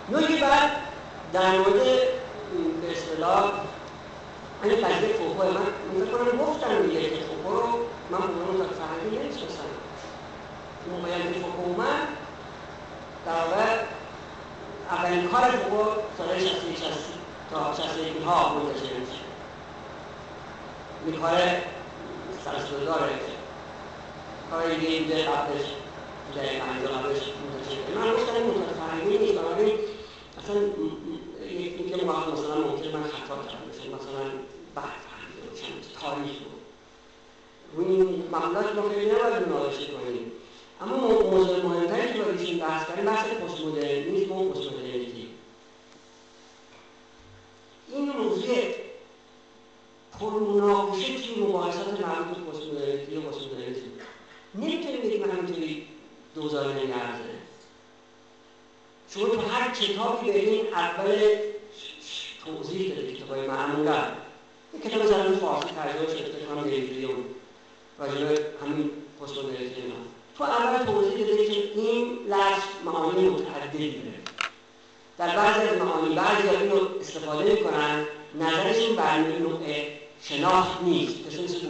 نوعی بعد در مورد به اصطلاح این قضیه فوکو من فکر کنم گفتم دیگه که فوکو رو من به عنوان فرهنگی نمی‌شناسم. موقعیت فوکو اومد در واقع اولین کار فوکو سال 60 تا 61 ها منتشر میشه. این کار سرسده داره کار دیگه بوده قبلش در 50 قبلش منتشر من گفتم این منتشر فرهنگی نیست. بنابراین اصلا یکی موقع مثلا ممکنه من خطا کردم مثلا بعد فهمیده باشم تاریخ رو روی این معاملات ما خیلی نباید مناقشه کنیم. اما موضوع مهمتری که باید ایشون بحث کردیم بحث پست مدرنیسم و پست مدرنیتی. این موضوع پرمناقشه توی مباحثات مربوط به پست مدرنیتی و پست مدرنیسم نمیتونیم بگیم همینطوری 2000 نگرده. شما تو هر کتابی برین اول توضیح داده کتابای معمولا یک کتاب زبان فارسی ترجمه شده فکر کنم دیویدیون راجع به همین پست مدرنیته اینا تو اول توضیح داده که این لفظ معانی متعددی داره. در بعضی از معانی بعضی از اینو استفاده میکنن نظرشون بر نوع شناخت نیست. مثل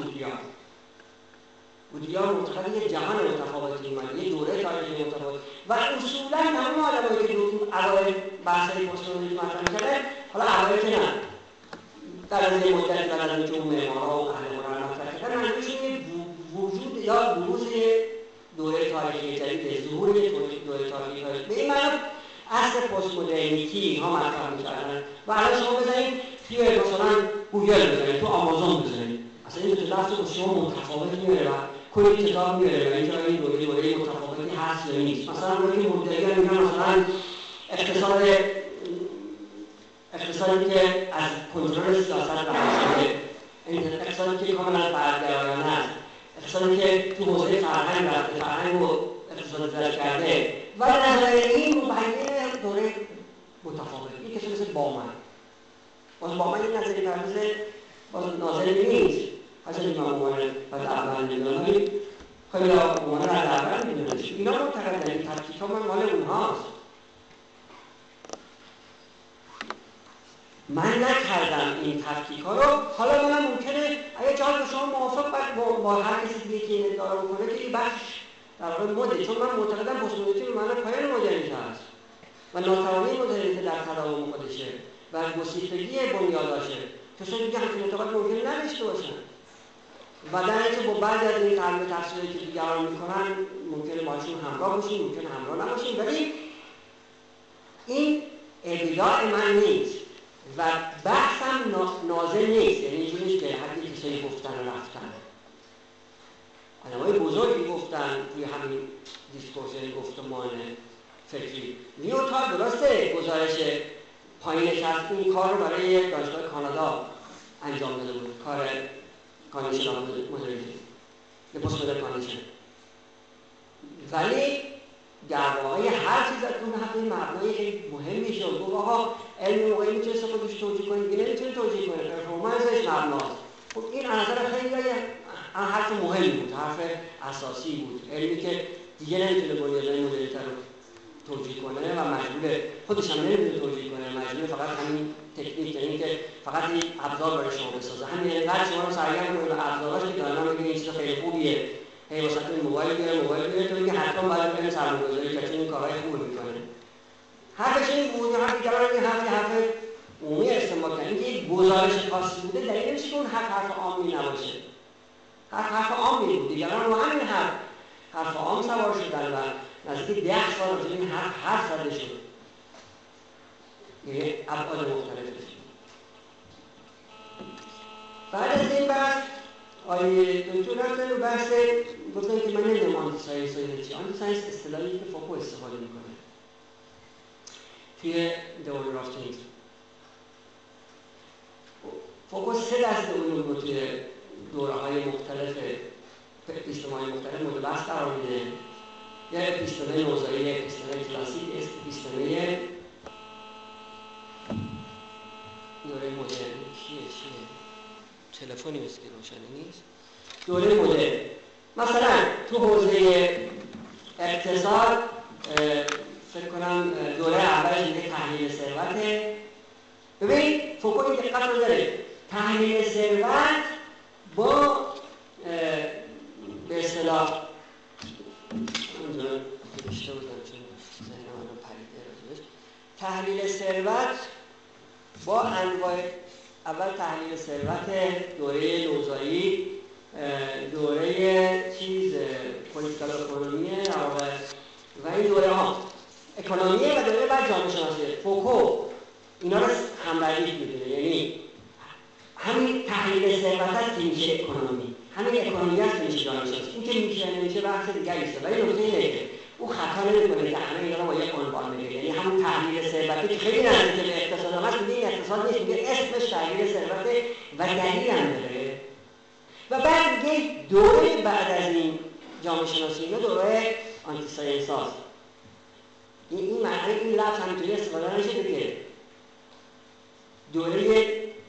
بودیار معتقد یک جهان متفاوتی اومده، یک دوره تاریخی متفاوت و اصولا همون آدمایی که تو اوایل بحث‌های پست مدرنیسم مطرح کردن، حالا اوایل که نه در از این مدت بعد از اینکه اون معمارا و اهل هنر مطرح کردن منظورشون وجود یا بروز دوره تاریخی جدید، ظهور دوره تاریخی جدید. به این معنی اصل پست مدرنیتی اینها مطرح می‌کردن و الان شما بزنید توی مثلا گوگل بزنید، تو آمازون بزنید، اصلا این لفظ با شما متفاوت میاره و کلی کتاب میاره و اینجا این دوره متفاوتی هست یا نیست. مثلا روی مدرنیان میگن مثلا اقتصادی که از کنترل سیاست رها شده، اقتصادی که کاملا فردگرایانه است، اقتصادی که تو حوزه فرهنگ رفته، فرهنگ رو اقتصاد زرش کرده و نظر این مبین دوره متفاوت. این کسی مثل بامن باز بامن این نظری پردازه باز ناظری نیست. اصلا این معمولا باید اول میدونم خیلی معمولا از اول میدونم اینا معتقدن این تفکیک ها من مال اونهاست. من نکردم این تفکیک ها رو. حالا من ممکنه اگه جایی شما موافق با هر کسی دیگه که این ادعا رو کنه که این بخش در واقع مده، چون من معتقدم پست مدرنیته به معنی پایان مدرنیته است و ناتوانی مدرنیته در تداوم خودشه و گسیختگی بنیاداشه. کسایی دیگه همچین اعتقاد ممکنه نداشته باشن و در اینکه با بعضی از این تعلیم تفسیری که دیگران میکنن ممکنه باشون همراه باشیم، ممکنه همراه نباشیم، ولی این ادعای من نیست و بحثم نازل نیست. یعنی اینجوری نیست که هر کسی گفتن و رفتن. آدمای بزرگی گفتن توی همین دیسکورس گفتمان فکری. لیوتارد درسته گزارش پایینش هست این کار رو برای یک دانشگاه کانادا انجام داده بود، کار کانیشن مدرنیتی به پست مدرن کانیشن، ولی در واقع هر چیز از اون حتی مبنای خیلی مهمی شد. گفت آقا علم موقعی میتونست خودش توجیه کنه دیگه نمیتونه توجیه کنه، پرفورمنسش مبناست. خب این از نظر خیلی حرف مهمی بود، حرف اساسی بود. علمی که دیگه نمیتونه بنیادهای مدرنیته رو توجیه کنه و مجبور خودش هم نمیتونه توجیه کنه، مجبور فقط همین تکنیک، یعنی که فقط این ابزار برای شما بسازه. همین اینقدر شما رو سرگرم کنه به ابزاراش که دارن میگن این چیز خیلی خوبیه، هی واسه این موبایل بیاره تو میگه حتما باید بریم سرمایه‌گذاری کنیم، این کارهای خوبی میکنه. حرفش این بود، هر دیگران این حرف عمومی استعمال کردن. اینکه یک گزارش خاصی بوده دلیل نمیشه که اون حرف عامی نباشه. حرف عامی بود، دیگران رو همین حرف عام سوار شدن و نزدیک 10 سال راجع به این حرف زده شد. یعنی ابعاد مختلفی. بعد از این بحث آیه دکتر رفتن و بحث گفتن که من نمیدونم آنتی ساینس چی. آنتی ساینس اصطلاحی که فوکو استفاده میکنه توی دوره رافتینگ. فوکو 3 دسته علوم رو توی دوره‌های مختلف اپیستمای مختلف مورد بحث قرار میده. یه اپیستمه نوزایی، اپیستمه کلاسیک، اپیستمه دوره مدرن. چیه؟ تلفنی مثل که روشنی نیست. دوره مدرن. مثلا تو حوزه اقتصاد فکر کنم دوره اولش میگه تحلیل تحلیل ثروت. ببین فوکو این دقت رو داره، تحلیل ثروت با به اصطلاح تحلیل ثروت با انواع، اول تحلیل ثروت دوره نوزایی، دوره پولیتیکال اکونومی و این دوره ها اکونومیه و دوره بعد جامعه شناسی. فوکو اینا رو همبردی می‌دونه، یعنی همین تحلیل ثروت است که میشه اکونومی، همین اکونومی است که میشه جامعه شناسی. این که میشه نمیشه بحث دیگری است، ولی نکته اینه که او خطا نمی‌کنه که همه اینا رو با یک عنوان بگه، یعنی همون تحلیل ثروتی که خیلی نزدیک به اقتصاد است، میگه این اقتصاد نیست، میگه اسمش تحلیل ثروت و دلیل هم داره. و بعد میگه دوره بعد از این جامعه شناسی اینا دوره آنتی ساینس هاست. این معنی این لفظ همینطوری استفاده نشه که دوره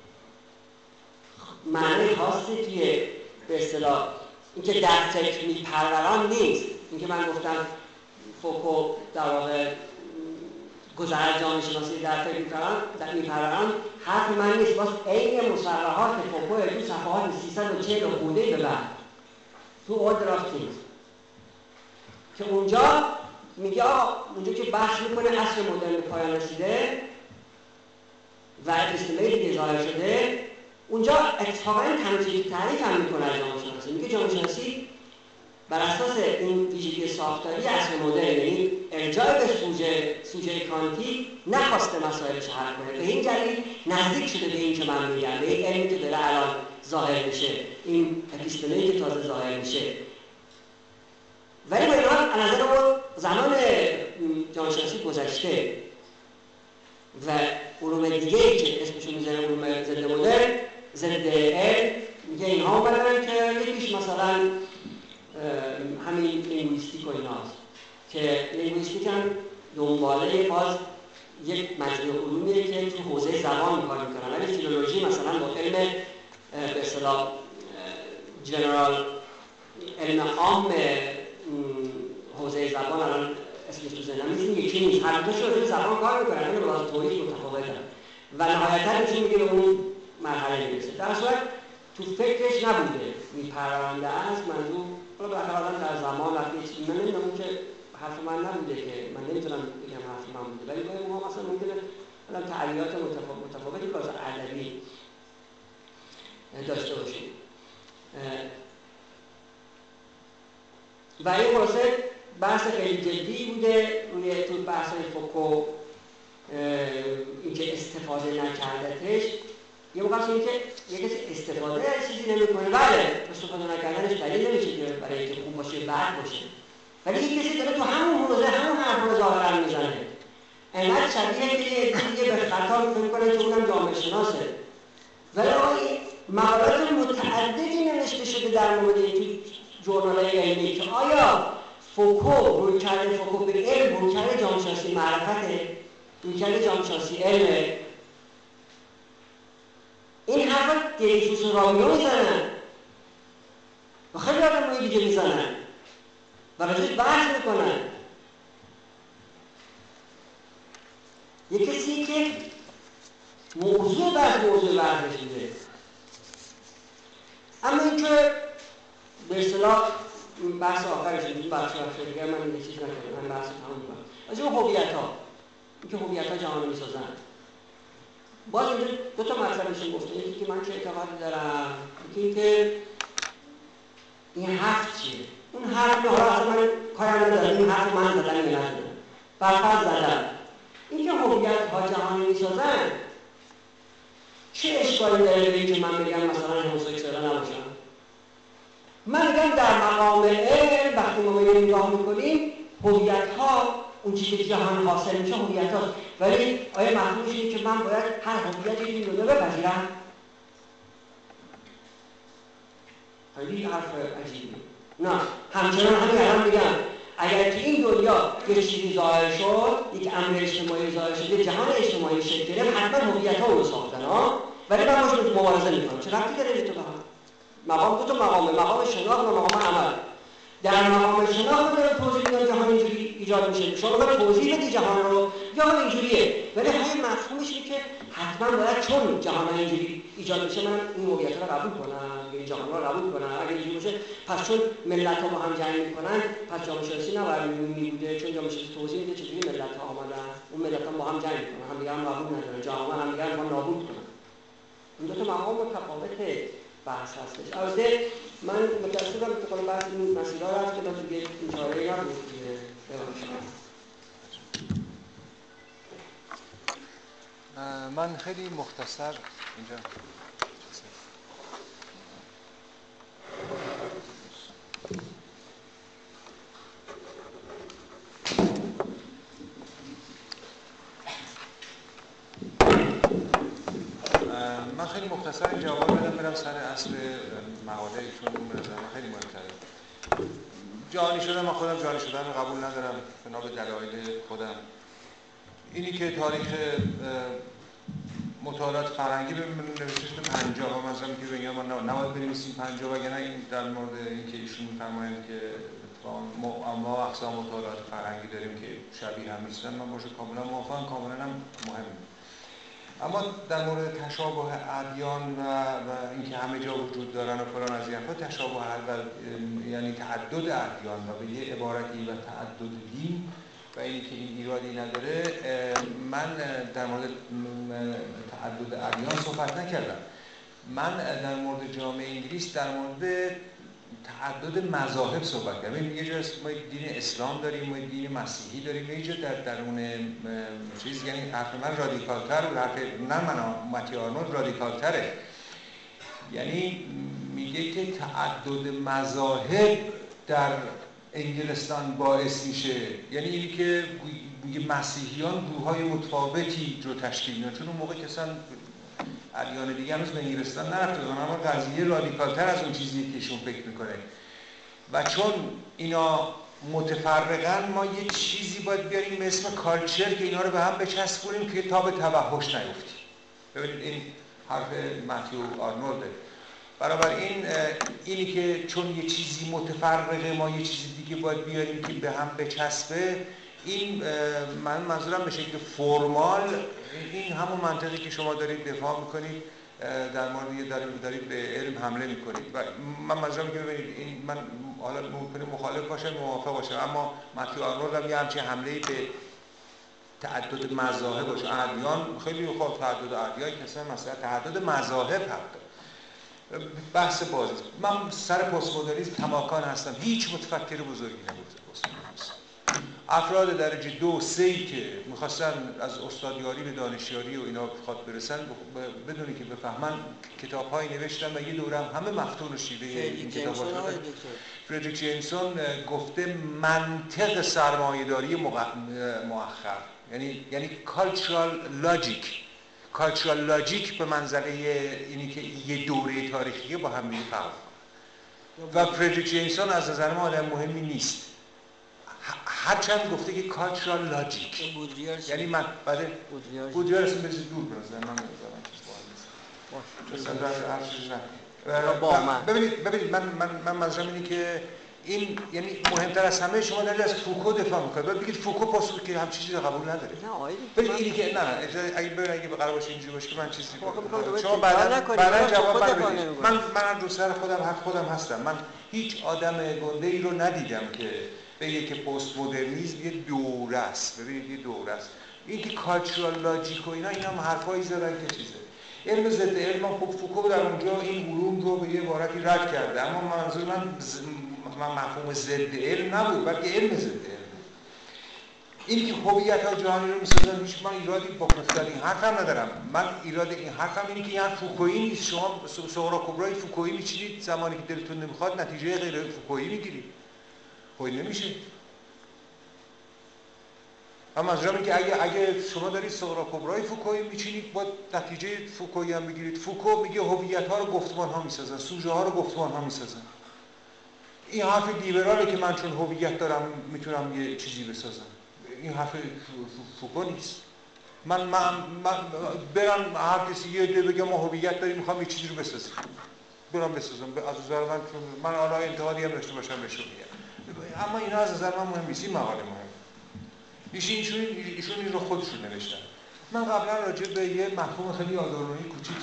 معنی خاصی که به اصطلاح اینکه در فکر میپروران نیست. اینکه من گفتم فوکو در واقع گذر جامعه شناسی در فکر میپروران حرف من نیست، باز عین مصرحات فوکو تو صفحات 340 خورده به بعد تو اوردر آف تینگز که اونجا میگه اونجا که بحث میکنه عصر مدرن به پایان رسیده و اپیستمه دیگه ظاهر شده، اونجا اتفاقا تمثیل تعریف هم میکنه از جامعه شناسی. میگه جامعه شناسی بر اساس این ویژگی ساختاری عصر مدرن، یعنی ارجاع به سوژه کانتی، نخواسته مسائلش حل کنه. به این دلیل نزدیک شده به این که من میگم، به این علمی که داره الان ظاهر میشه، این اپیستمه‌ای که تازه ظاهر میشه. ولی با این حال از نظر ما زمان جامعه شناسی گذشته و علوم دیگه‌ای که اسمشون میذاره علوم ضد مدرن، ضد علم، میگه اینها اومدن که یکیش مثلا همین لینگویستیک و ایناست که لینگویستیک هم دنباله باز یک مجموعه علومیه که تو حوزه زبان کار میکنن، ولی فیلولوژی مثلا با علم به اصطلاح جنرال علم عام حوزه زبان الان اسمش تو ذهنم نیست، یکی نیست، هر دوش رو زبان کار میکنن، این باز توضیح متفاوته و نهایتا میتونیم بگیم اون مرحله میرسه. در صورت تو فکرش نبوده میپرونده است. منظور حالا بالاخره آدم در زمان وقتی من نمیدونم که حرف من نبوده، که من نمیتونم بگم حرف من بوده، ولی باید ما مثلا ممکنه الان تعلیات متفاوتی باز ادبی داشته باشیم و این خلاصه بحث خیلی جدی بوده روی تو بحث فوکو. اینکه استفاده نکردتش یه موقع اینه که یه کسی استفاده از چیزی نمیکنه، بله استفاده نکردنش دلیل نمیشه که برای اینکه خوب باشه بد باشه، ولی یه کسی داره تو همون حوزه همون حرف رو ظاهرا میزنه، انقدر شبیه که یه دیگه به خطا فکر کنه که اونم جامعه شناسه، ولی مقالات متعددی نوشته شده در مورد این تو ژورنال‌های علمی که آیا فوکو رویکرد فوکو به علم رویکرد جامعه شناسی معرفته، رویکرد جامعه شناسی علمه. این حرفا دریفوس و رامیو میزنن و خیلی آدم‌های دیگه میزنن و راجعش بحث میکنن. یک کسی که موضوع بحث میده. اما این که به اصطلاح بحث آخرش این بحث آخر دیگر من این چیز نکنم، من بحث تمام میکنم. از این هویت‌ها، این که هویت‌ها جهان میسازن، باز اینجا دو تا مطلبشون گفته. یکی که من چه اعتقادی دارم، یکی که این حرف چیه؟ اون حرف حالا اصلا من کارم ندارم، این حرف من زدم یا نزدم، برفرض زدم. این که هویت‌ها جهان میسازن چه اشکالی داره به اینکه من بگم مثلا هوموسکسوال نباشم؟ من میگم در مقام علم وقتی ما به نگاه میکنیم هویت‌ها اون چیزی که جهان حاصل میشه هویت هاست، ولی آیا مفهومش اینه که من باید هر هویتی که این دنیا بپذیرم؟ خیلی حرف عجیبی. نه، همچنان همین الان میگم اگر که این دنیا یه چیزی ظاهر شد، یک امر اجتماعی ظاهر شد، یک جهان اجتماعی شکل گرفت، حتما هویت‌ها رو ساختن ولی من باش مبارزه میکنم. چه ربطی داره این تو مقام؟ دو تا مقام شناخت و مقام عمل. در مقام شناخت داره توضیح میدم جهان اینجوری ایجاد میشه. شما باید توضیح بدی جهان رو یا اینجوریه، ولی همین مفهومش اینه که حتما باید چون جهان اینجوری ایجاد میشه من این موقعیت رو قبول کنم، این جهان رو قبول کنم. اگه اینجوری باشه پس چون ملت‌ها با هم جنگ میکنن پس جامعه شناسی نباید میبوده، چون جامعه شناسی توضیح میده چجوری ملت‌ها آمدن، اون ملت‌ها با هم جنگ میکنن، همدیگه هم قبول ندارن، جهان همدیگه رو نابود کنن. این دو تا مقام متفاوت بحث هستش. البته من متأسفم که خود بحث این مسئله هست که من دیگه این چاره‌ای نبود دیگه. من خیلی مختصر اینجا جواب بدم برم سر اصل مقاله ایشون. به نظر من خیلی مهم‌تره. جهانی شدن، من خودم جهانی شدن رو قبول ندارم بنا به دلایل خودم. اینی که تاریخ مطالعات فرهنگی به نوشته 50 مثلا که بگم ما نباید بنویسیم 50 وگرنه این در مورد اینکه ایشون می‌فرمایند که ما اقسام مطالعات فرهنگی داریم که شبیه هم نیستن، من باشه کاملا موافقم، کاملا هم مهمه. اما در مورد تشابه ادیان و اینکه همه جا وجود دارن و فلان از این حرفا، تشابه یعنی تعدد ادیان و به یه عبارتی و تعدد دین و اینی که این ایرادی نداره، من در مورد تعدد ادیان صحبت نکردم. من در مورد جامعه انگلیس در مورد تعدد مذاهب صحبت کردم. یه جا ما دین اسلام داریم، ما دین مسیحی داریم، یه جا در درون چیز، یعنی حرف من رادیکال‌تر و حرف من متی آرنولد رادیکال‌تره. یعنی میگه که تعدد مذاهب در انگلستان باعث میشه، یعنی اینی که مسیحیان گروه‌های متفاوتی رو تشکیل میدن، چون اون موقع کسان ادیان دیگه هنوز به انگلستان نرفته، اما قضیه رادیکال‌تر از اون چیزی که ایشون فکر میکنه و چون اینا متفرقن ما یه چیزی باید بیاریم به اسم کالچر که اینا رو به هم بچسبونیم که تا به توحش نیفتیم. ببینید این حرف متیو آرنولده. بنابراین اینی که چون یه چیزی متفرقه ما یه چیزی دیگه باید بیاریم که به هم بچسبه، این من منظورم به شکل فرمال این همون منطقی که شما دارید دفاع میکنید در مورد دارید به علم حمله میکنید و من منظورم که ببینید این من حالا ممکنه مخالف باشم موافق باشم، اما متیو آرنولد هم یه همچین حمله‌ای به تعدد مذاهب باشه. ادیان خیلی خوب، تعدد ادیان که مثلا تعدد مذاهب حتی بحث بازی. من سر پست مدرنیسم کماکان هستم، هیچ متفکر بزرگی نبوده پست مدرنیسم. افراد درجه 2 3 که می‌خواستن از استادیاری به دانشیاری و اینا بخواد برسن بدونی که بفهمن کتاب‌هایی نوشتن و یه دوره همه مفتون و شیوه این کتاب‌ها شدن. فردریک جیمسون گفته منطق سرمایه‌داری مؤخر، یعنی کالچرال لاجیک به منزله اینی که یه دوره تاریخی با هم دیگه فرق و فردریک جیمسون از نظر ما آدم مهمی نیست، هرچند گفته که کالچرال لاجیک، یعنی من بعد بودریار اسم بزید دور برزن من نمیذارم چیز باید ببینید من منظورم اینه که این یعنی مهمتر از همه شما دارید از فوکو دفاع میکنید، باید بگید فوکو پاسخ که هم چیزی رو قبول نداره. نه آید ببین اینی که نه اگه قرار باشه اینجوری باشه که من چیزی شما بعدا جواب بدید. من رو سر خودم هستم. من هیچ آدم گنده‌ای رو ندیدم که بگه که پست مدرنیسم یه دوره است. ببینید یه دوره است. این که کالچرال لاجیک و اینا هم حرفایی زدن که چیزه. علم ضد علم خب فوکو در اونجا این علوم رو به یه عبارتی رد کرده، اما منظور من مفهوم ضد علم نبود بلکه علم ضد علم. این که هویت‌ها جهانی رو می‌سازن، هیچ من ایرادی با گفتن این حرفم ندارم. من ایراد این حرفم اینه که یعنی فوکویی نیست. شما صغرا کبرای فوکویی می‌چینید زمانی که دلتون نمیخواد نتیجه غیر فوکویی می‌گیرید. خب نمیشه. اما منظورم اینه که اگه شما دارید صغرا کبرای فوکویی می‌چینید با نتیجه فوکویی هم بگیرید. فوکو میگه هویت‌ها رو گفتمان‌ها می‌سازن، سوژه‌ها رو گفتمان‌ها می‌سازن. این حرف لیبراله که من چون هویت دارم میتونم یه چیزی بسازم. این حرف فوکو نیست. من برم هر کسی یه ایده بگه ما هویت داریم میخوام یه چیزی رو بسازم، برم بسازم. از نظر من حالا انتقادی هم داشته باشم بهش میگم، اما اینا از نظر من مهم نیست. این مقاله مهم. ایشون این رو خودشون نوشتن. من قبلا راجع به یه مفهوم خیلی آدورنویی کوچیک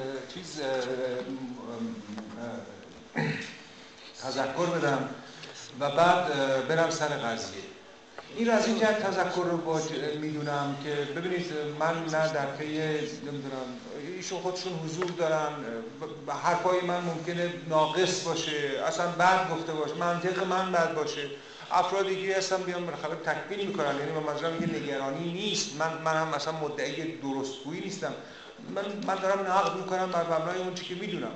تذکر بدم و بعد برم سر قضیه. این رو از این جهت تذکر رو میدونم که ببینید من نه در پی نمیدونم ایشون خودشون حضور دارن، حرفای من ممکنه ناقص باشه، اصلا بد گفته باشه، منطق من بد باشه، افراد دیگه هستن بیان بالاخره تکمیل میکنن، یعنی منظورم یه نگرانی نیست، من هم مثلا مدعی درستگویی نیستم، من دارم نقد میکنم بر مبنای اون چیزی که میدونم،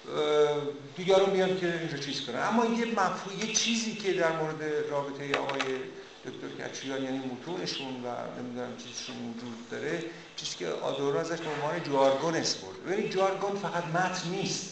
دیگران بیان که اینجا چیز کنن. اما یه مفهوم، یه چیزی که در مورد رابطه آقای دکتر کچریان یعنی متونشون و نمیدونم چیزشون وجود داره، چیزی که آدورنو ازش به عنوان جارگون اسپرد. یعنی جارگون فقط متن نیست،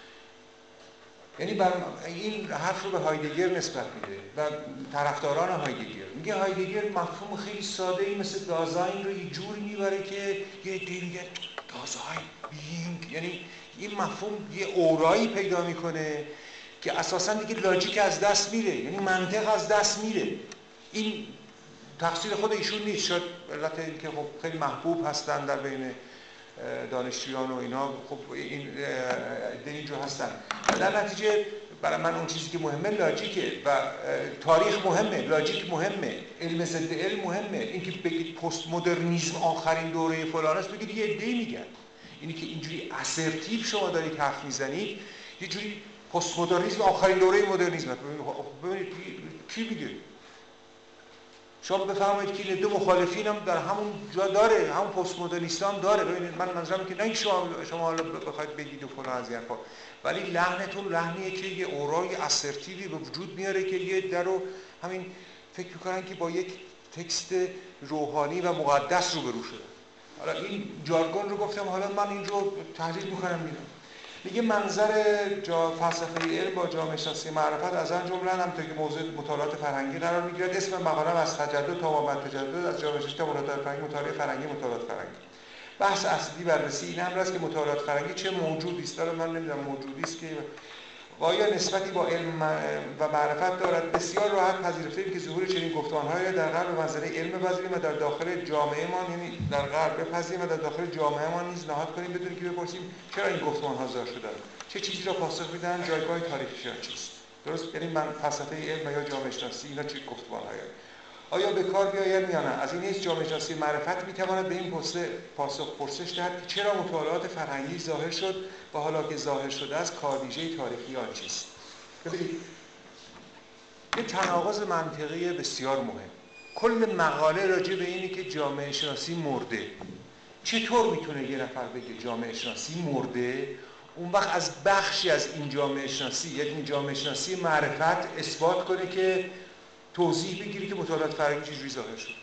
یعنی این حرف رو به هایدگر نسبت میده و طرفداران هایدگر میگه هایدگر مفهوم خیلی ساده ای مثل دازاین رو یه جوری میبره که یه دیگه دازاین بینگ، یعنی این مفهوم یه اورایی پیدا میکنه که اساسا دیگه لاجیک از دست میره، یعنی منطق از دست میره. این تقصیر خود ایشون نیست، شاید علت این که خب خیلی محبوب هستن در بین دانشجویان و اینا، خب این اینجا هستن. در نتیجه برای من اون چیزی که مهمه لاجیکه و تاریخ مهمه، لاجیک مهمه، علم ضد علم مهمه. اینکه بگید پست مدرنیسم آخرین دوره فلان است، بگید یه عده‌ای میگن. اینی که اینجوری اسرتیو شما دارید حرف میزنید، یه جوری پست مدرنیسم آخرین دوره مدرنیسم. ببینید کی میگه؟ شما بفرمایید که دو مخالفین هم در همون جا داره، همون پست مدرنیست هم داره. ببینید من منظورم که نه شما حالا بخواید بگید و فلان از این حرفا، ولی لحنتون لحنیه که یه اورای اسرتیوی به وجود میاره که یه درو همین فکر میکنن که با یک تکست روحانی و مقدس روبرو شده. حالا این جارگون رو گفتم، حالا من این رو تحلیل میکنم میرم. میگه منظر فلسفه علم با جامعه شناسی معرفت از آن جمله همونطور که موضوع مطالعات فرهنگی قرار میگیرد. اسم مقاله‌ام از تجدد تا مابعد تجدد، از جامعه شناسی تا مطالعات فرهنگی، مطالعه فرهنگی، مطالعات فرهنگی. بحث اصلی بررسی این امر است که مطالعات فرهنگی چه موجودی است، من نمیدونم موجودی است که آیا نسبتی با علم و معرفت دارد. بسیار راحت پذیرفتیم که ظهور چنین گفتمان‌های در غرب منزله علم بپذیریم و در داخل جامعه‌مان، یعنی در غرب بپذیریم و در داخل جامعه‌مان نیز نهاد کنیم بدون که بپرسیم چرا این گفتمان‌ها ظاهر شدند، چه چیزی را پاسخ میدن، جایگاه تاریخیشان چیست. درست؟ یعنی من فلسفه علم یا جامعه شناسی اینا چه گفتمان‌هایی آیا به کار بیاید یا نه؟ از این نیست جامعه شناسی معرفت میتواند به این پاسخ پرسش دهد که چرا مطالعات فرهنگی ظاهر شد و حالا که ظاهر شده است کارویژه تاریخی آن چیست. ببینید یه تناقض منطقی بسیار مهم. کل مقاله راجع به اینه که جامعه شناسی مرده. چطور میتونه یه نفر بگه جامعه شناسی مرده، اون وقت از بخشی از این جامعه شناسی، یعنی جامعه شناسی معرفت، اثبات کنه که توضیح بگیری که مطالعات فرهنگی چجوری ظاهر شد؟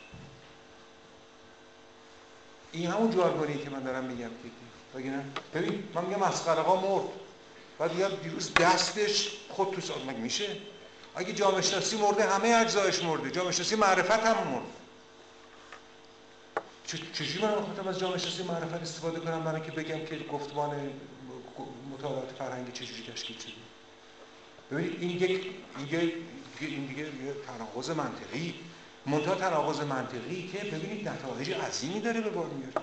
این همون جارگونیه که من دارم میگم که بگیرم. ببین من میگم اسقرآقا مرد، بعد میگم دیروز دستش خود تو سال مگه میشه؟ اگه جامعه شناسی مرده همه اجزایش مرده، جامعه شناسی معرفت هم مرد. چجوری من بخوام از جامعه شناسی معرفت استفاده کنم برای که بگم که گفتمان مطالعات فرهنگی چجوری تشکیل شده؟ ببینید این دیگه یه تناقض منطقی، منتها تناقض منطقی که ببینید نتایج عظیمی داره به بار میاره.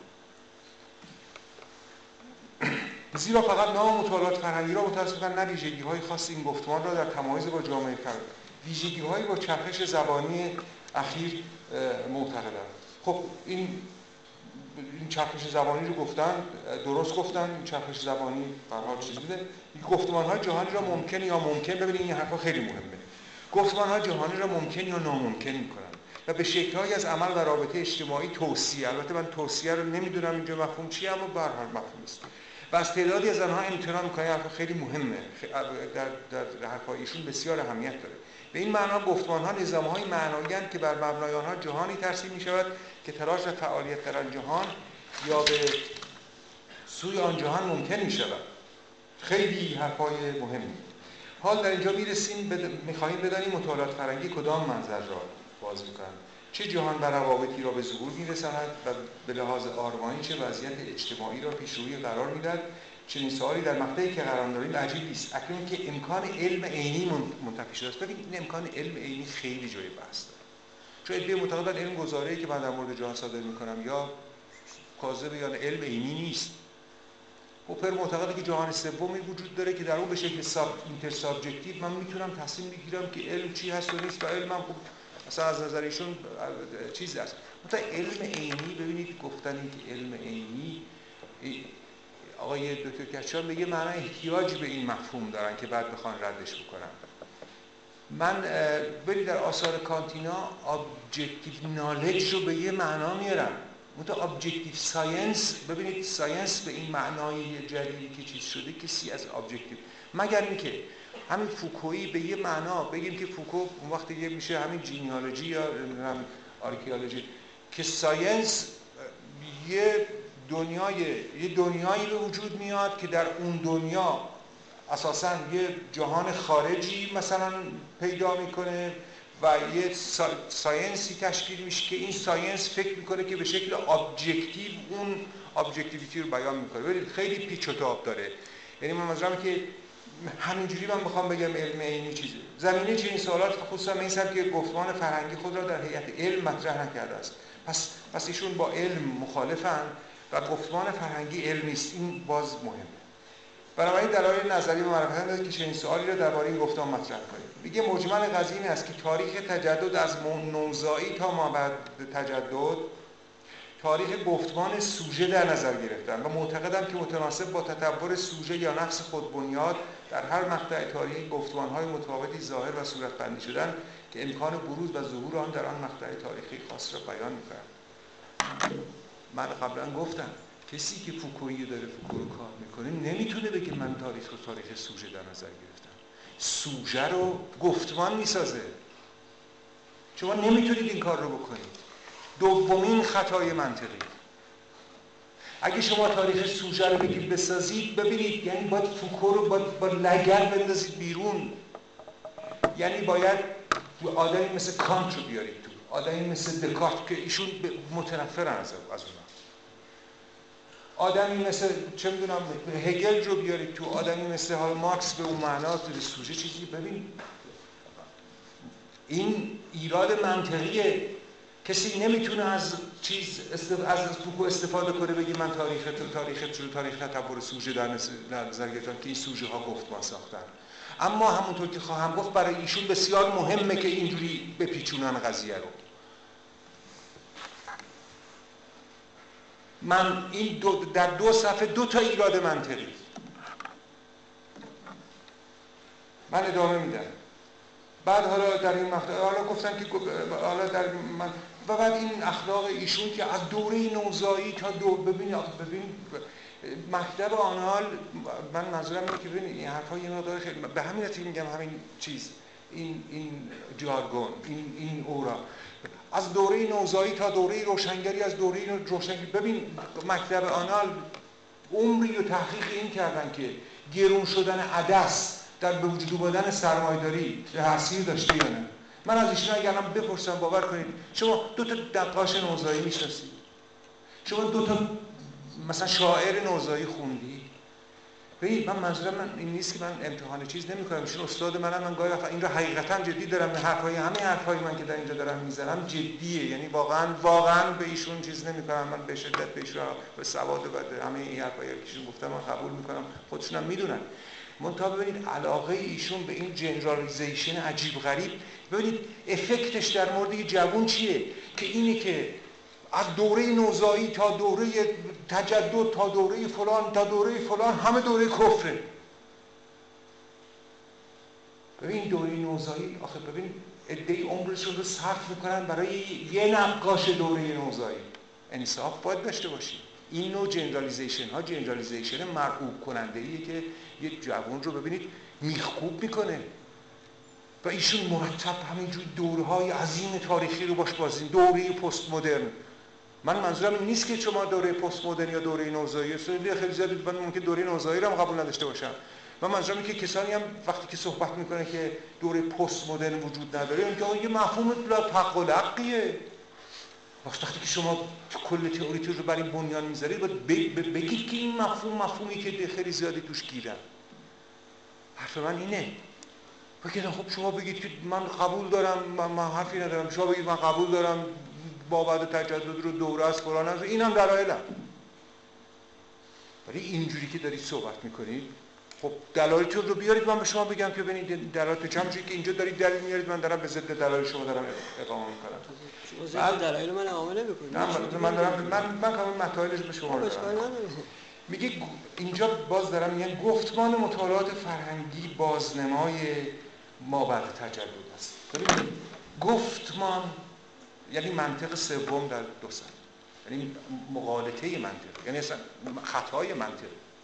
زیرا فقط نام مطالعات فرهنگی را متاسفانه نه ویژگی‌های خاص این گفتمان را در تمایز با جامعه فرهنگی، ویژگی‌هایی با چرخش زبانی اخیر معتقدند. خب این چرخش زبانی رو گفتن، درست گفتن، این چرخش زبانی به هر حال چیز بوده. این گفتمان‌های جهانی را ممکن یا ممکن، ببینید این حرفا خیلی مهمه. گفتمان‌های جهانی را ممکن یا ناممکن می‌کنن و به شکل‌هایی از عمل و رابطه اجتماعی توصیه، البته من توصیه رو نمیدونم اینجا مفهوم چیه، اما به هر حال مفهوم است و از تعدادی از آنها امتناع می‌کنن. حرف خیلی مهمه، در حرفای ایشون بسیار اهمیت داره. به این معنا گفتمان‌ها نظام‌های معنایی هستند که بر مبنای آنها جهانی ترسیم می‌شود که تلاش و فعالیت در آن جهان یا به سوی آن جهان ممکن می‌شود. خیلی حرفای مهمی. حال در اینجا می‌رسیم می‌خواهیم بدانیم مطالعات فرهنگی کدام منظر را باز می‌کنند، چه جهان و روابطی را به ظهور می‌رساند و به لحاظ آرمانی چه وضعیت اجتماعی را پیش روی قرار می‌دهد. چنین سوالی در مقطعی که قرار داریم عجیب نیست، اکنون که امکان علم عینی منتفی شده است. ببینید این امکان علم عینی خیلی جای بحث داره، چون ایده معتقدن علم گزاره‌ای که من در مورد جهان صادر میکنم یا کاذب یا علم عینی نیست. پوپر معتقده که جهان سومی وجود داره که در اون به شکل اینتر سابجکتیو من میتونم تصمیم بگیرم که علم چی هست و نیست و علمم خب مثلا از نظر ایشون چیز است. مثلا علم عینی، ببینید گفتن که علم عینی، آقای دکتر کچان به یه معنی احتیاج به این مفهوم دارن که بعد بخوان ردش بکنن. من برید در آثار کانتینا ابجکتیو نالج رو به یه معنا میارم. منتها ابجکتیو ساینس، ببینید ساینس به این معنای جدیدی که چیز شده کسی از ابجکتیو، مگر اینکه همین فوکویی به یه معنا بگیم که فوکو اون وقت یه میشه همین جینیالوژی یا همین آرکیولوژی، که ساینس یه دنیایی به وجود میاد که در اون دنیا اساساً یه جهان خارجی مثلا پیدا میکنه و یه ساینسی تشکیل میشه که این ساینس فکر میکنه که به شکل ابجکتیو اون ابجکتیویتی رو بیان میکنه. ببینید خیلی پیچ و تاب داره. یعنی من منظورم که همینجوری من بخوام بگم علم عینی چیزه. زمینه چنین سوالات خصوصا این سر که گفتمان فرهنگی خود را در هیئت علم مطرح نکرده است. پس ایشون با علم مخالفن و گفتمان فرهنگی علم نیست. این باز مهمه. بنابراین دلایل نظری و معرفتی داره که چنین سوالی را درباره این گفتمان مطرح کنیم. میگه مجمل قضیه این است که تاریخ تجدد از نوزایی تا مابعد تجدد تاریخ گفتمان سوژه در نظر گرفتن و معتقدم که متناسب با تطور سوژه یا نفس خودبنیاد در هر مقطع تاریخی گفتمان‌های متفاوتی ظاهر و صورتبندی شدن که امکان بروز و ظهور آن در آن مقطع تاریخی خاص را بیان می‌کنند. من قبلا گفتم کسی که فوکویی داره فوکو رو کار میکنه نمیتونه بگه من تاریخ سوژه در نظر گرفتم. سوژه رو گفتمان میسازه. شما نمیتونید این کار رو بکنید. دومین خطای منطقی، اگه شما تاریخ سوژه رو بگید بسازید، ببینید یعنی باید فوکو رو با لگد بندازید بیرون. یعنی باید آدمی مثل کانت رو بیارید تو، آدمی مثل دکارت که ایشون متنفرن از اونها، آدمی مثل چه میدونم هگل رو بیارید تو، آدمی مثل مارکس به اون معنا تو سوژه چیزی. ببین این ایراد منطقیه. کسی نمیتونه از فوکو استفاده کنه بگی من تاریخ تطور سوژه در نظر گرفتم که این سوژه ها گفتمان ساختن. اما همونطور که خواهم گفت برای ایشون بسیار مهمه که اینجوری بپیچونن قضیه رو. من این در 2 صفحه 2 تا ایراد منطقی من ادامه میدم. بعد حالا در این مقطع حالا گفتن که حالا در من و بعد این اخلاق ایشون که از دوره نوزایی تا ببین مکتب آنال، من منظورم اینه که ببین این حرفا یه مقدار خیلی به همین نتیجه میگم همین چیز این جارگون این اورا از دوره نوزایی تا دوره روشنگری، از دوره روشنگری. ببین مکتب آنال عمری رو تحقیق این کردن که گرون شدن عدس در به وجود اومدن سرمایه‌داری تأثیر داشته یا نه. من از ایشون اگر الان بپرسم باور کنید شما 2 تا نقاش نوزایی میشناسید؟ شما 2 تا مثلا شاعر نوزایی خوندی؟ ببین من منظورم من این نیست که من امتحان چیز نمی‌کنم. ایشون استاد منم، من گاهی این رو حقیقتا جدی دارم. همه حرفای من که در اینجا دارم میزنم جدیه. یعنی واقعا به ایشون چیز نمی‌کنم. من به شدت به ایشون به سواد و همه این حرفایی که ایشون گفتم من قبول می‌کنم، خودشون هم میدونن. منتها ببینید علاقه ایشون به این جنرالیزیشن عجیب غریب، ببینید افکتش در مورد یه جوون چیه که اینه که از دوره نوزایی تا دوره تجدد تا دوره فلان همه دوره کفره. ببین دوره نوزایی آخه ببین عده‌ای عمرشون رو صرف میکنن برای یه نقاش دوره نوزایی. انصاف باید داشته باشیم. این نوع جنرالیزیشن ها جنرالیزیشن مرعوب کننده ایه که یک جوان رو ببینید میخکوب میکنه و ایشون مرتب همینجور دورهای عظیم تاریخی رو باش بازی. دوره پست مدرن، من منظورم این نیست که شما دوره پست مدرن یا دوره نوزایی خیلی زیاد من ممکن دوره نوزایی رو هم قبول نداشته باشم. من منظورم اینه که کسانی هم وقتی که صحبت میکنه که دوره پست مدرن وجود نداره، اینکه یه مفهوم تقلقیه. وقتی که شما کل تئوریتون رو بر این بنیان میذارید باید بگید که این مفهومی که خیلی زیادی توش گیرن. حرف من اینه. بگید خب شما بگید که من قبول دارم، من حرفی ندارم، شما بگید من قبول دارم بابت تجدد رو دوره از قرآن است، اینم دلایلم. ولی اینجوری که دارید صحبت میکنید، خب دلایلتون رو بیارید من به شما بگم که ببینید دلایل چمچی که اینجا دارید دلیل میارید، من دارم به ضد دلایل شما دارم اقامه میکنم. شما ضد دلایل من اقامه نمیکنید. نه من دارم من همون مطالبش به شما دارم. میگه اینجا باز دارم میگم گفتمان مطالعات فرهنگی بازنمای مابعد تجدد است. ببینید گفتمان یعنی منطق سوم در دو سطح، یعنی مغالطه منطق، یعنی اصلا خطای منطق.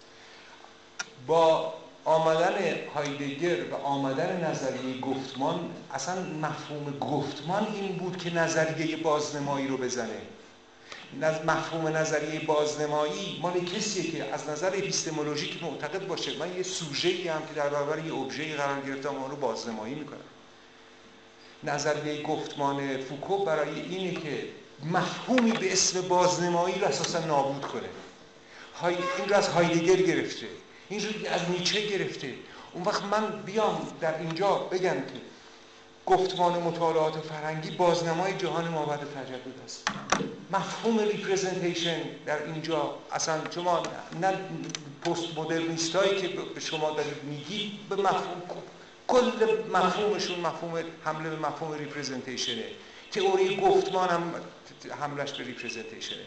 با آمدن هایدگر و آمدن نظریه گفتمان، اصلا مفهوم گفتمان این بود که نظریه بازنمایی رو بزنه. مفهوم نظریه بازنمایی مال کسیه که از نظر اپیستمولوژیک معتقد باشه من یه سوژه‌ای هم که در برابر یه ابژه‌ای قرار گرفتم اون رو بازنمایی میکنم. نظریه گفتمان فوکو برای اینه که مفهومی به اسم بازنمایی رو اساسا نابود کنه. این رو از هایدگر گرفته، این رو از نیچه گرفته. اون وقت من بیام در اینجا بگم که گفتمان مطالعات فرهنگی بازنمای جهان مابعد تجدد است. مفهوم ریپرزنتیشن در اینجا اصلا شما نه پست مدرنیستایی که به شما دارید میگید به مفهوم کل مفهومشون مفهوم حمله به مفهوم ریپرزنتیشنه. تئوری گفتمان هم حملش به ریپرزنتیشنه.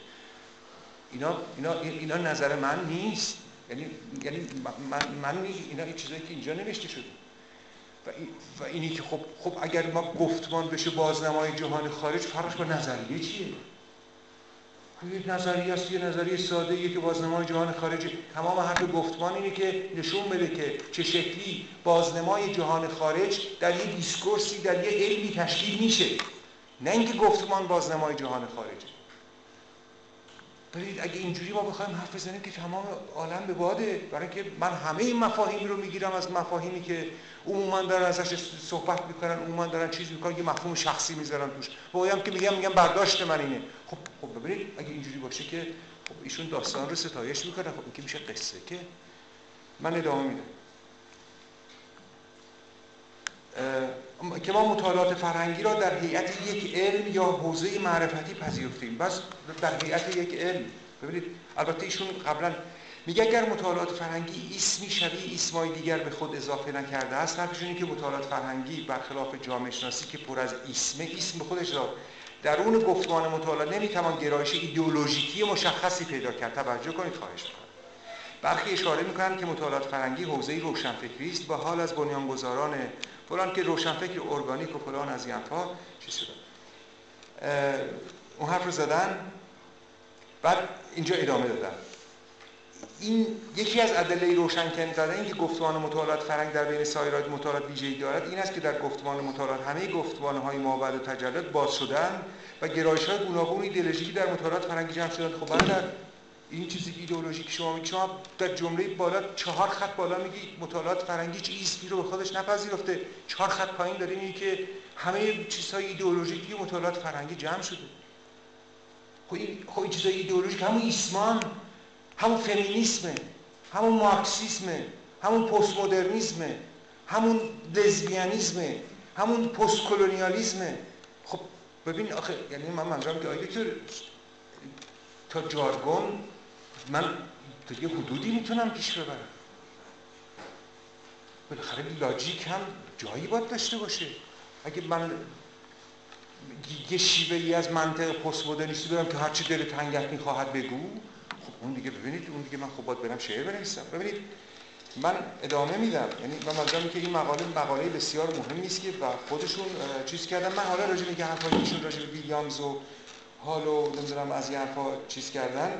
اینا نظر من نیست. یعنی من اینا این چیزایی که اینجا نوشته شده و اینی که خب اگر ما گفتمان بشه بازنمای جهان خارج، فرقش با نظریه چیه؟ یه نظریه است، یه نظریه ساده‌ایه که بازنمای جهان خارج. تمام حرف گفتمان اینه که نشون بده که چه شکلی بازنمای جهان خارج در یه دیسکورسی، در یه علمی تشکیل میشه، نه اینکه گفتمان بازنمای جهان خارجه. ببینید اگه اینجوری ما بخوایم حرف بزنیم که تمام عالم به باده، برای اینکه من همه این مفاهیم رو میگیرم از مفاهیمی که عموما دارن ازش صحبت میکنن، عموما دارن چیز میکنن، یه مفهوم شخصی میذارن توش. بایم که میگم برداشت من اینه. خب ببینید اگه اینجوری باشه که خب ایشون داستان رو ستایش میکنن، خب این که میشه قصه. که من ادامه میدم که ما مطالعات فرهنگی را در هیئت یک علم یا حوزه معرفتی پذیرفتیم. بس در هیئت یک علم. ببینید البته ایشون قبلا میگه اگر مطالعات فرهنگی اسمی شبیه اسمای دیگر به خود اضافه نکرده است، حرفشون اینه که مطالعات فرهنگی برخلاف جامعه شناسی که پر از اسم به خودش را درون گفتمان مطالعه نمیتوان گرایش ایدئولوژیکی مشخصی پیدا کرد. توجه کنید خواهش می‌کنم. برخی اشاره می‌کنند که مطالعات فرهنگی حوزه روشنفکری است و حال از بنیانگذاران فلان که روشنفکر ارگانیک و فلان از این حرفا چی شده. اون حرف رو زدن، بعد اینجا ادامه دادن. این یکی از ادله روشن کردن این که گفتمان مطالعات فرهنگ در بین سایر مطالعات ویژه‌ای دارد این است که در گفتمان مطالعات همه گفتمان‌های مابعد تجدد باز شدن و گرایش‌های گوناگون ایدئولوژیکی در مطالعات فرهنگی جمع شدند. خب در این چیزی که ایدئولوژیک شما میگید، شما در جمله بالا 4 خط بالا میگید مطالعات فرهنگی چه اسمی رو به خودش نپذیرفته، 4 خط پایین دارین اینی که همه چیزهای ایدئولوژیکی مطالعات فرهنگی جمع شده. خب این چیزهای ایدئولوژیک همون اسمان، همون فمینیسمه، همون مارکسیسمه، همون پست مدرنیسمه، همون لزبیانیسمه، همون پست کلونیالیسمه. خب ببین آخه یعنی من منظورم که آیا دکتر تا جارگون من تا یه حدودی میتونم پیش ببرم. بالاخره لاجیک هم جایی باید داشته باشه. اگه من یه شیوه‌ای از منطق پست مدرنیستی برم که هرچی دل تنگت میخواهد بگو، خب اون دیگه ببینید اون دیگه من خب باید برم شعر بنویسم. ببینید من ادامه میدم. یعنی من منظورم که این مقاله بسیار مهمی است که و خودشون چیز کردن. من حالا راجع به حرفایشون راجع به ویلیامز و حالو نمیدونم از این حرفا چیز کردن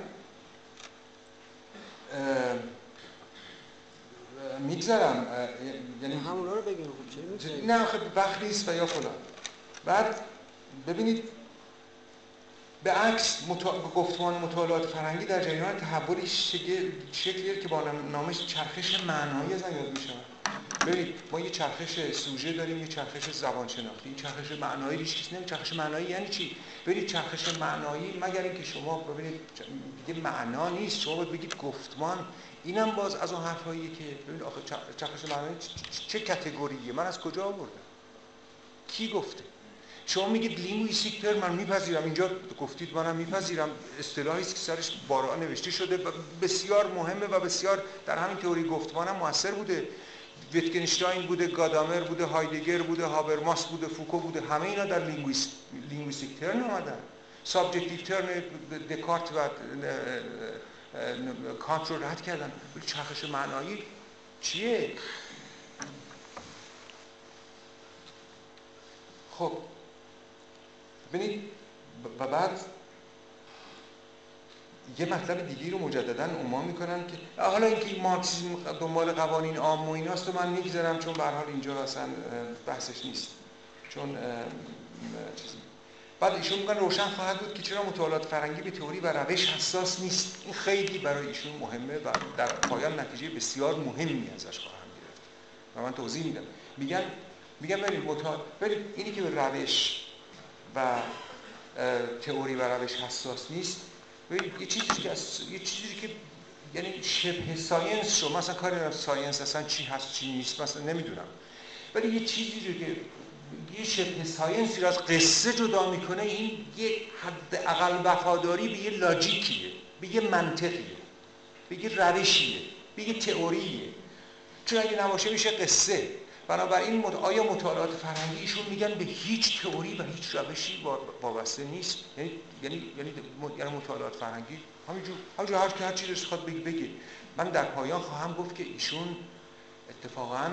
میگذارم، یعنی همونا رو بگیم. خب چه میگذاریم؟ نه خب وقت نیست و یا فلان. بعد ببینید به عکس گفتمان مطالعات فرهنگی در جریان تحولی شکلیه که با نامش چرخش معنایی از یاد میشه. ببینید ما یه چرخش سوژه داریم، یه چرخش زبان شناختی. این چرخش معنایی هیچ کس نمی‌دونه چرخش معنایی یعنی چی. ببینید چرخش معنایی مگر اینکه شما ببینید دیگه معنا نیست، شما باید بگید گفتمان. اینم باز از اون حرفاییه که ببینید آخه چرخش معنایی چه کاتگوریه، من از کجا آوردم، کی گفته؟ شما میگید لینگویستیک ترم، من میپذیرم، اینجا گفتید منم میپذیرم، اصطلاحی است که سرش بارها نوشته شده و بسیار مهمه و بسیار در همین تئوری گفتمانم موثر بوده. ویتگنشتاین بوده، گادامر بوده، هایدگر بوده، هابرماس بوده، فوکو بوده، همه اینا در لینگویستیک ترم اومدن. سابجکتیو ترم دکارت و کانت رو رد کردن. ولی چرخش معنایی چیه؟ خب ببینید و بعد یه مطلب دیگه رو مجددا عنوان میکنن که حالا اینکه مارکسیسم دنبال قوانین عام و ایناست رو من میگذارم، چون به هر حال اینجا اصلا بحثش نیست. چون چیزی بعد ایشون میگن روشن خواهد بود که چرا مطالعات فرهنگی به تئوری و روش حساس نیست. این خیلی برای ایشون مهمه و در پایان نتیجه بسیار مهمی ازش خواهم گرفت و من توضیح میدم. میگم ببینید اینی که به روش و تئوری و روش حساس نیست، یه چیزی که یعنی شبه ساینس رو، مثلا کاری ندارم ساینس اصلا چی هست چی نیست مثلا نمیدونم، ولی یه چیزی رو که یه شبه ساینسی رو از قصه جدا میکنه، این یه حداقل وفاداری به یه لاجیکیه، به یه منطقیه، به یه روشیه، به یه تئوریه. چون اگه نباشه میشه قصه. بنابراین آیا مطالعات فرهنگی ایشون میگن به هیچ تئوری و هیچ روشی وابسته نیست؟ یعنی مطالعات فرهنگی همینجور هر چیزی رو خواهد بگه. من در پایان خواهم گفت که ایشون اتفاقاً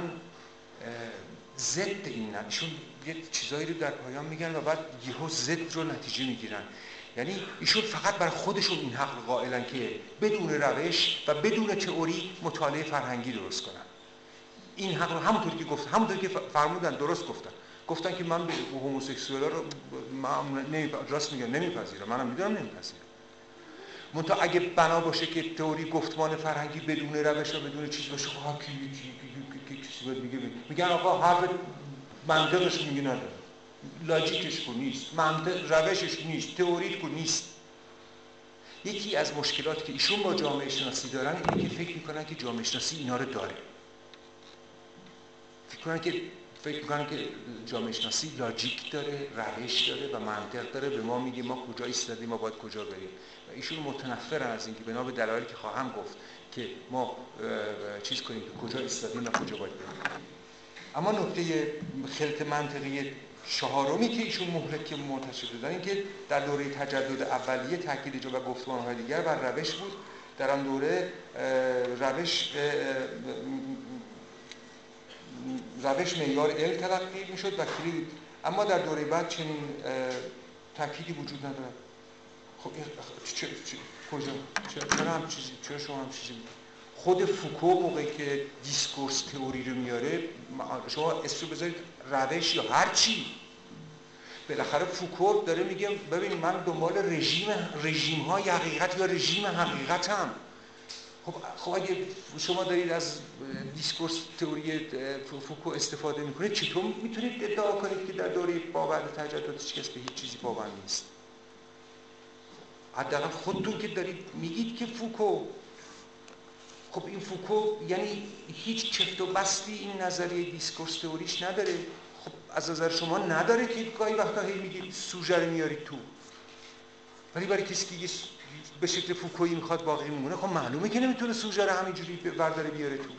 ضد این، ایشون یه چیزایی رو در پایان میگن و بعد یهو ضد رو نتیجه میگیرن. یعنی ایشون فقط برای خودشون این حق قائلن که بدون روش و بدون تئوری مطالعه فرهنگی درست کنن. این حق رو همونطور که گفت، همونطور که فرمودن درست گفتن که من به هوموسکسوالا رو راست میگم نمیپذیرم، منم میدونم نمیپذیرم. منتها اگه بنا باشه که تئوری گفتمان فرهنگی بدون روش و بدون چیز باشه، خب کی میگن آقا حرف منطقش میگه نداره، لاجیکش کو نیست، منطق روشش نیست، تئوریش کو نیست. یکی از مشکلاتی که ایشون با جامعه شناسی دارن اینه که فکر میکنن که جامعه شناسی اینا رو داره. فکر میکنن که جامعه شناسی لاجیک داره، روش داره و منطق داره، به ما میگه ما کجا ایستادیم ما باید کجا بریم. و ایشون متنفرن از اینکه بنا به دلایلی که خواهم گفت که ما چیز کنیم که کجا ایستادیم و کجا باید بریم. اما نکته خلط منطقی چهارمی که ایشون مهلک منتشر دادن این که در دوره تجدد اولیه تاکید جو و گفتمان‌های دیگر بر روش بود. در آن دوره روش معیار علم تلقی میشد و کلید، اما در دوره بعد چنین تأکیدی وجود ندارد. خب کجا؟ چرا شما هم چیزی خود فوکو موقعی که دیسکورس تئوری رو میاره، شما اسمو بذارید روش یا هر چی، بالاخره فوکو داره میگه ببینید من دنبال رژیم های حقیقت یا رژیم حقیقتم. خب اگه شما دارید از دیسکورس تئوری فوکو استفاده میکنید، چطور میتونید ادعا کنید که در دوره بعد تجدد هیچ کس به هیچ چیزی پابند نیست؟ حداقل خودتون که دارید میگید که فوکو، خب این فوکو یعنی هیچ چفت و بستی این نظریه دیسکورس تئوریش نداره. خب از نظر شما نداره که گاهی وقتا هی میگید سوژه رو میارید تو، ولی برای کسی که به شکل فوکویی میخواد باقی میمونه، خب معلومه که نمیتونه سوژه رو همینجوری برداره بیاره تو.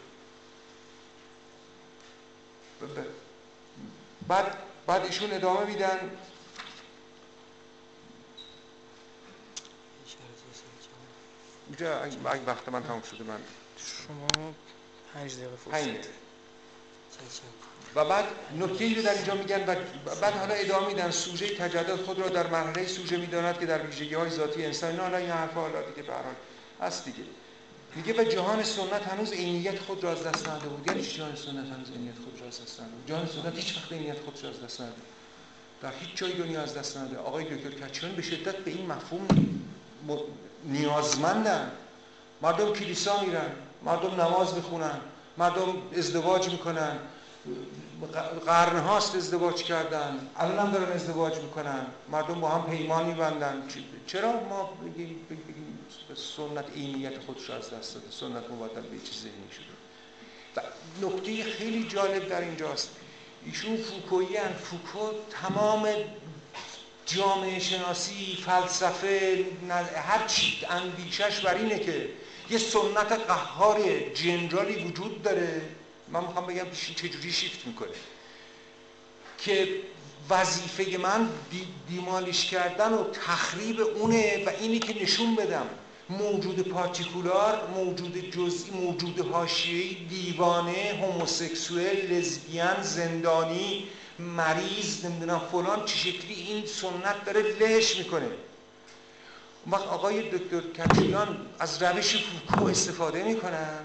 بعد ایشون ادامه میدن اگه وقت من تمام شده من شما 5 دقیقه فرصت. و بعد نکته‌ای رو در اینجا میگن و بعد حالا ادامه میدن سوژه تجدد خود را در مرحله سوژه میداند که در ویژگی‌های ذاتی انسان، نه حالا این حرفا حالا دیگه به هر حال هست دیگه. میگه و جهان سنت هنوز عینیت خود را از دست نداده بود. یعنی جهان سنت هنوز عینیت خود را از دست نداده بود. جهان سنت هیچ وقت عینیت خودش را از دست نداده. در هیچ جای دنیا از دست نداده. آقای دکتر کچیان به شدت به این مفهوم نیازمندن. مردم کلیسا میرن، مردم نماز میخونن، مردم ازدواج میکنن، قرن هاست ازدواج کردن، الان هم دارن ازدواج میکنن، مردم با هم پیمان میبندن. چرا ما بگیم سنت عینیت خودش از دست داده، سنت مبدل به چیز ذهنی شده؟ و نکته خیلی جالب در اینجاست، ایشون فوکویی ان، فوکو تمام جامعه شناسی، فلسفه، هر چی اندیشش بر اینه که یه سنت قهار جنرالی وجود داره. من میخوام بگم چجوری شیفت میکنه که وظیفه من دیمالیش کردن و تخریب اونه و اینی که نشون بدم موجود پارتیکولار، موجود جزئی، موجود حاشیه‌ای، دیوانه، هوموسکسوئل، لزبیان، زندانی، مریض، نمیدونم فلان، چه شکلی این سنت داره لهش میکنه. اون وقت آقای دکتر کچویان از روش فوکو استفاده میکنن،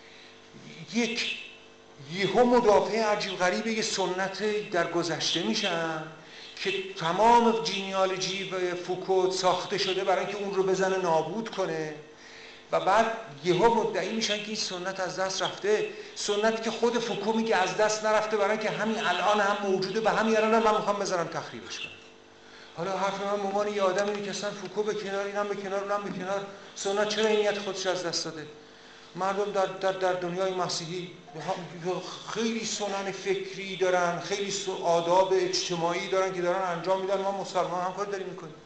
یهو مدافع عجیب غریب یه سنت در گذشته میشن که تمام جینیالوژی و فوکو ساخته شده برای اینکه اون رو بزنه نابود کنه و بعد یهو مدعی میشن که این سنت از دست رفته. سنتی که خود فوکو میگه از دست نرفته برای اینکه همین الان هم موجوده و همین الان من میخوام بزنم تخریبش کنم. حالا حرف من به عنوان یه آدم اینه که اصلا فوکو به کنار، اینم به کنار، اونم به کنار، سنت چرا عینیت خودش از دست داده؟ مردم در دنیای مسیحی خیلی سنن فکری دارن، خیلی آداب اجتماعی دارن که دارن انجام میدن. ما مسلمان هم کار داریم میکنیم.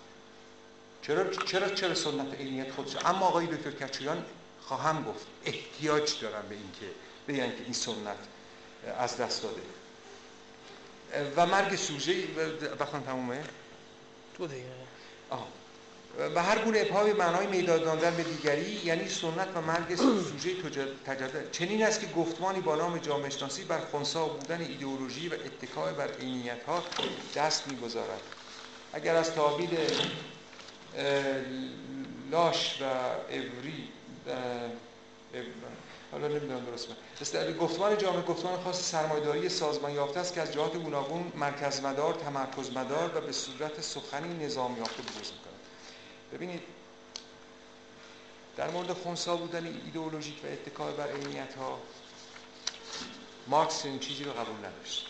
چرا سنت عینیت خودش؟ اما آقای دکتر کچویان خواهم گفت احتیاج دارن به این که بگن که این سنت از دست داده. و مرگ سوژه وقتم تمومه؟ 2 دقیقه. و هر گونه ابهام معنای میداد دادن به دیگری، یعنی سنت و مرگ سوژه تجدد. چنین است که گفتمانی با نام جامعه شناسی بر خنثی بودن ایدئولوژی و اتکای بر عینیت‌ها دست می‌گذارد. اگر از تعابیر لاش و اوری حالا نمیدونم درست میگم، گفتمان جامعه گفتمان خاص سرمایه‌داری سازمان یافته است که از جهات گوناگون مرکز مدار، تمرکز مدار و به صورت سخنی نظام یافته بروز می‌کند. ببینید در مورد خنثی بودن ایدئولوژیک و اتکای بر عینیت‌ها مارکس این چیزی رو قبول نداشت.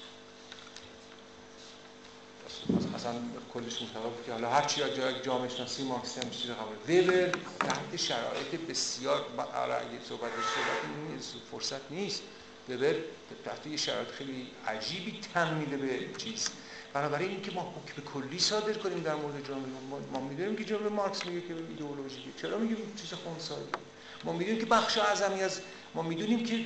اصلا کلش معتقد بود که حالا هر چی از جامعه شناسی مارکسی هم چیزی قبول. وبر تحت شرایط بسیار اگه صحبت فرصت نیست، وبر تحت شرایط خیلی عجیبی تن میده به چیز. بنابراین اینکه ما حکم کلی صادر کنیم در مورد جامعه، ما می‌دونیم که جامعه مارکس میگه که ایدئولوژیه، چرا میگیم چیز خنثی؟ ما می‌دونیم که بخش اعظمی از ما می‌دونیم که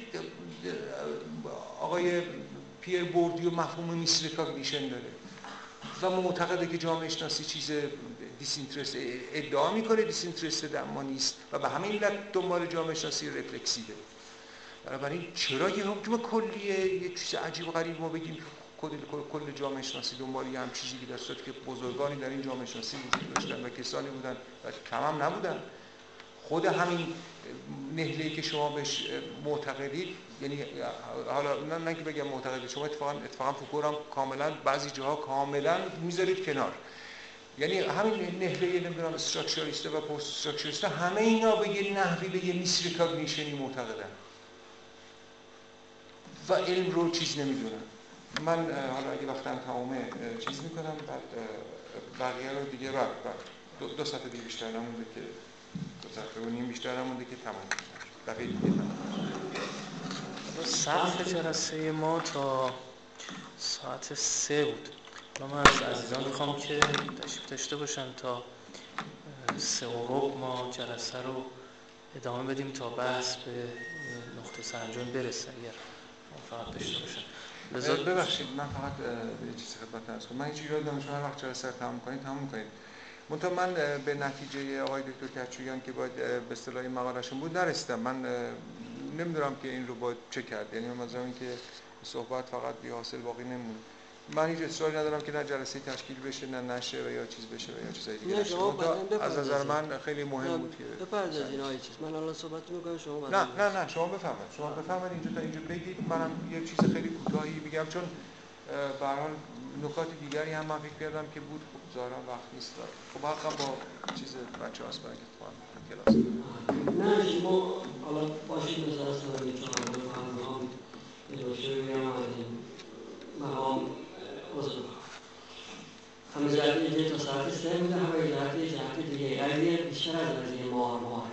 آقای پیر بوردیو مفهوم میس ریکگنیشن داره و معتقده که جامعه شناسی چیز دیسینترست، ادعا میکنه دیسینترستد اما نیست و به همین علت دنبال جامعه شناسی رفلکسیوه. بنابراین چرا یه حکم کلیه، یه چیز عجیب و غریب ما بگیم کل جامعه شناسی دنبال یه هم چیزی که در صورتی که بزرگانی در این جامعه شناسی وجود داشتن و کسانی بودن و کم هم نبودن. خود همین نهله‌ای که شما بهش معتقدید، یعنی حالا نه که بگم معتقدید، شما اتفاقا فوکو هم کاملا بعضی جاها کاملا میذارید کنار. یعنی همین نهله نمیدونم استراکچرالیسته و پست استراکچرالیسته همه اینا به یه نحوی به یه میس ریکگنیشنی معتقدن و علم رو چیز نمیدونن. من حالا اگه وقتم تمامه چیز میکنم، بعد بقیه رو دیگه بعد 2 ساعت دیگه بیشتر نمونده که 2 ساعت و نیم بیشتر نمونده که تمام دفعه دیگه تمام. سقف جلسه ما تا ساعت 3 بود. من از عزیزان میخوام که تشریف داشته باشن تا 3:15 ما جلسه رو ادامه بدیم تا بحث به نقطه سرانجام برسه. اگر فقط داشته باشن. ببخشید من فقط یه چیزی خدمتتون عرض کنم. من هیچ یاد نمیاد هر وقت جلسه رو تمام کنید. منتها من به نتیجه آقای دکتر کچویان که باید به اصطلاح مقاله‌شون بود نرسیدم. من نمیدونم که این رو باید چه کرد. یعنی مثلا اینکه صحبت فقط بی حاصل باقی نمونه. من هیچ اصراری ندارم که نه جلسه تشکیل بشه نه نشه و یا چیز بشه و یا چیزای دیگه نشه. از نظر من خیلی مهم بود که بپردازین این چیز. من الان صحبت می‌کنم شما نه شما بفرمایید اینجا بگید. منم یه چیز خیلی کوتاهی میگم چون به هر حال نکات دیگری هم من فکر کردم که بود ظاهرا وقت نیست داد. خب حقا با چیز بچه هاست برای که کلاس نه شما حالا باشید مثل از سنانی چون هم باشه بگم از این مقام عضو همه جهتی تا ساعت 3 بوده، همه جهتی دیگه قضیه بیشتر از قضیه ماه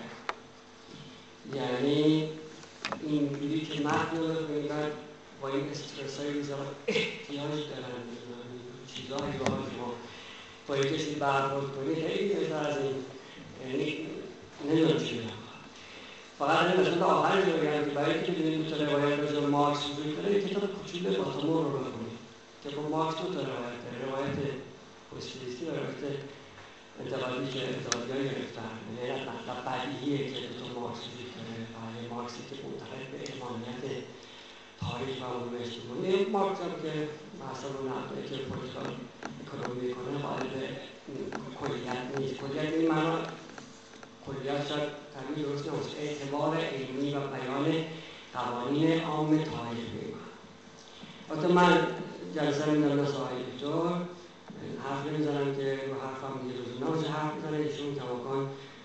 یعنی اینجوری که متن رو ببینید با این استرس های بزرگ احتیاج دارن چیزهایی رو شما با این کسی برخورد کنید خیلی بهتر از این، یعنی نمیدونم چی بگم. فقط همین مثلا آخرش رو بگم که برای اینکه ببینید دو تا روایت راجع به مارکس وجود داره یک کتاب کوچولو باتامور رو بخونید که با مارکس دو تا روایت داره، روایت پوستیلیستی و روایت انتقادی که انتقادیان گرفتن، یعنی مطلب بدیهیه که دو تا مارکس وجود داره. برای مارکسی که معتقد به امامیت تاریخ و علوم اجتماعی، مارکس هم که محصول نقده که پولیتیکال اکونومی کنه قائل به کلیت نیست. کلیت این معنا کلیت شاید تعبیر درست نیست، اعتبار علمی و بیان قوانین عام تاریخ می‌کنه. البته من جلسه می‌دم صاحب دکتر حرف نمی‌زنم که رو حرفم دیگه روزونه باشه حرف بزنه، ایشون کماکان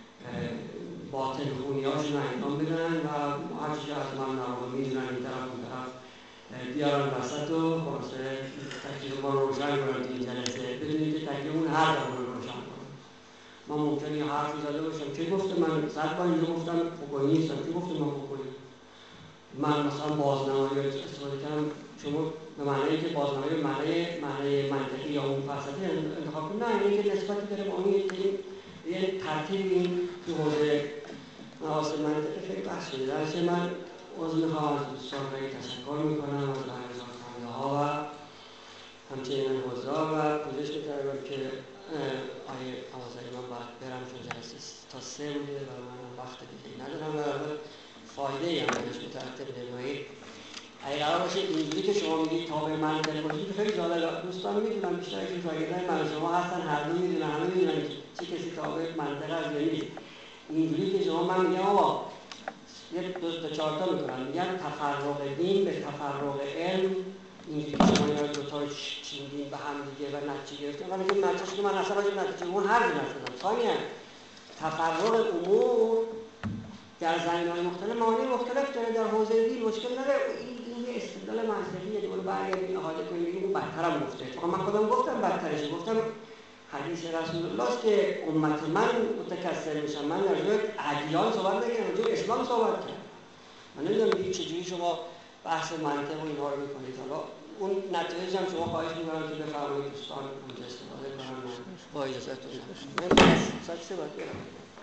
باطن خونی‌هاشون انجام بدن و هر چیزی از من نرو می‌دونن این طرف اون طرف بیارن وسط و خلاصه تکلیف ما رو روشن کنن تو این جلسه، بدونید که تکلیف اون هر دارم رو روشن کنن. من ممکنه یه حرفی زده باشم که گفته من 100 بار اینجا گفتم فوکوی نیستم، که گفته من فوکوی من مثلا بازنمایی رو استفاده کردم، شما به معنی که بازنمایی معنی منطقی یا اون فلسفی انتخاب کنید، نه اینکه نسبتی داره با اون یه ترتیب این تو حوزه مباحث منطقی خیلی بحث شده. درسته من عضو میخوام از دوستان خیلی تشکر میکنم از برگزار ها و همچنین حضرا و پوزش میکردم که آیه آموزهی من باید برم چون جلسه تا 3 بوده و من وقت دیگه ندارم و فایده ای هم بهش مترتب نمایی. اگه قرار باشه اینجوری که شما میگید تابع منطق باشید خیلی جالب، دوستان میدونن بیشتر که شاگردای من شما هستن هر دو میدونن، همه میدونن چه کسی تابع منطق از نیست. اینجوری که شما من میگم آقا یه دو چهار تا میکنم میگم تفرق دین به تفرق علم، اینجوری که شما اینا دو تا چیندین به هم دیگه و نتیجه گرفتیم ولی که نتیجه من اصلا راجع نتیجه اون حرفی نزدم. ثانیاً تفرق امور در زمینه‌های مختلف معانی مختلف داره، در حوزه دین مشکل نداره. این یه استدلال منطقیه دیگه، برگردیم احاطه کنیم بگیم اون بدتر هم گفته. فقط من خودم گفتم بدترش، گفتم حدیث رسول الله است که امت من متکثر میشن. من راجع به ادیان صحبت نکردم، راجع به اسلام صحبت کردم. من نمیدونم دیگه چجوری شما بحث منطق و اینها رو میکنید. حالا اون نتایج هم شما خواهش میکنم که بفرمایید دوستان اونجا استفاده کنن. با اجازهتون من ساعت 3 باید برم.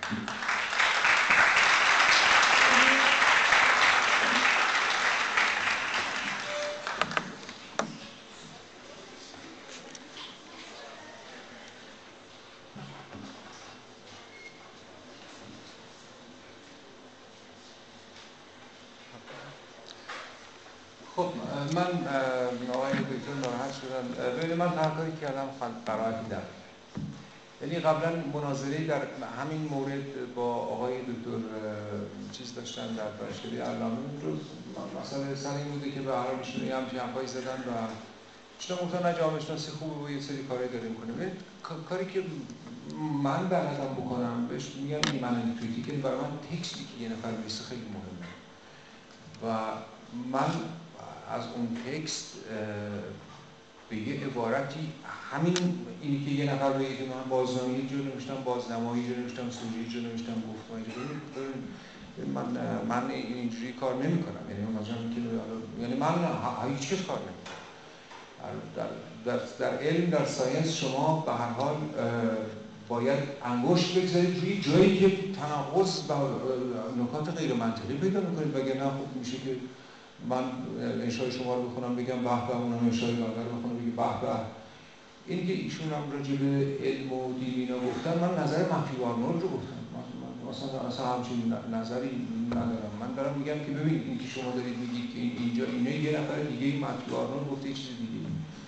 خب من آقای دکتر ناراحت شدم. ببینید من هر کاری کردم قرائتی در یعنی قبلا مناظره در همین مورد با آقای دکتر چیز داشتن در دانشکده علامه رو مثلا سر این بوده که به هر حال ایشون یه همچین حرفایی زدن و ایشون گفتن نه جامعه شناسی خوبه و یه سری کاری داریم کنیم. کاری که من بلدم بکنم بهش میگم این منالیتیکی که برای من تکستی که یه نفر بنویسه خیلی مهمه و من از اون تکست به یه عبارتی همین اینی که یه نفر بگه که من بازنمایی جو نوشتم، بازنمایی جو نوشتم، سوژه جو نوشتم، گفتمانی جو من اینجوری کار نمی‌کنم. یعنی یعنی من هیچ چیز کار نمی‌کنم. در علم در ساینس شما به هر حال باید انگشت بگذارید روی جایی که تناقض و نکات غیر منطقی پیدا می‌کنید، وگرنه خوب میشه که من انشای شما رو بخونم بگم به به، اونم انشای بنده رو بخونم بگم به به. این که ایشون هم راجع به علم و دین اینا گفتن، من نظر مفی آرنولد رو گفتم. مثلا همچین نظری ندارم. من دارم میگم که ببین این که شما دارید میگید که اینجا اینه یه نفر دیگه مفی آرنولد گفته یه چیز دیگه.